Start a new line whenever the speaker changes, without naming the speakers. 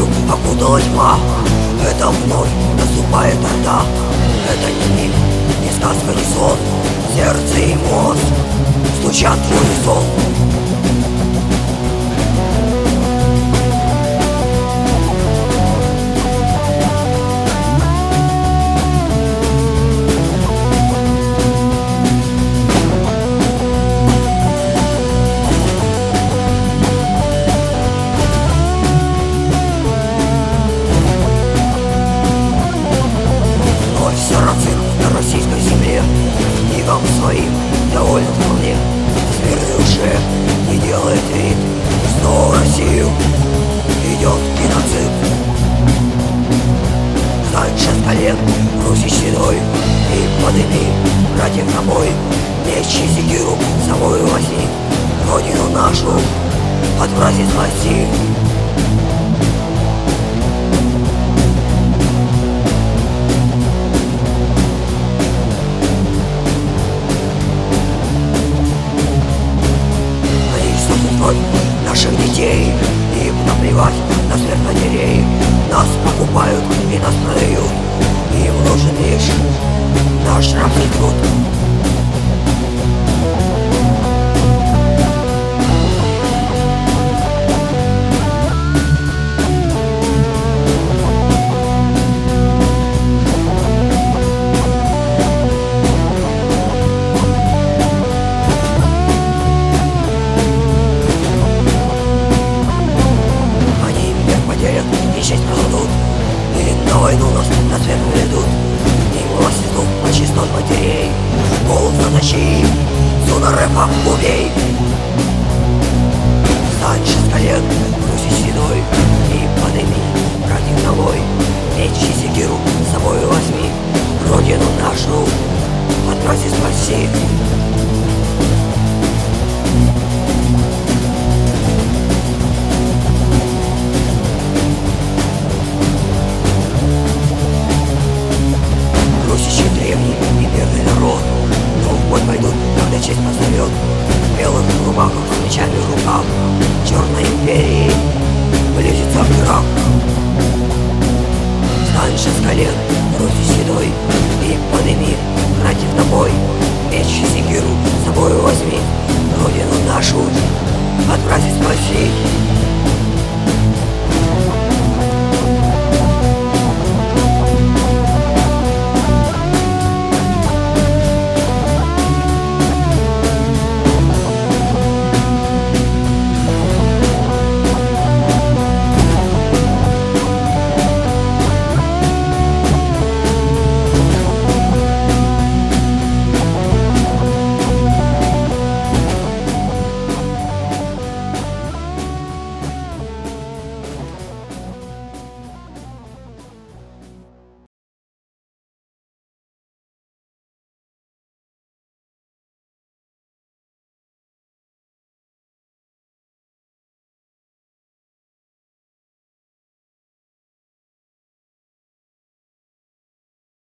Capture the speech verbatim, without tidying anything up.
землю окутала тьма. Это вновь наступает орда. Это не миг, не сказка, не сон. Сердце и мозг стучат в унисон. На российской земле книгам своим доволен вполне. В мирной душе не делает вид, снова в Россию идет геноцид. Встань шесть колен, Руси седой, и подыми братьев на бой. Меч и секиру с собой возьми, родину нашу от врази спаси. Наших детей, им наплевать на смерть матерей. Нас покупают и нас продают, им нужен лишь наш рабский труд. Честь продадут, и на войну нас на свет ведут. И власть идут по чистот матерей. Голод затащи, зона рэпа убей. Встань шесть колен, Руси седой, и подыми братьев на бой. Меч и секиру с собой возьми, родину нашу от врази спаси. Честь позовет в белых рубахах, с мечами в руках. Черной империи близится враг. Встань шесть колен, Руси седой, и подыми братьев на бой. Меч и секиру с собой возьми, родину нашу от врази спаси.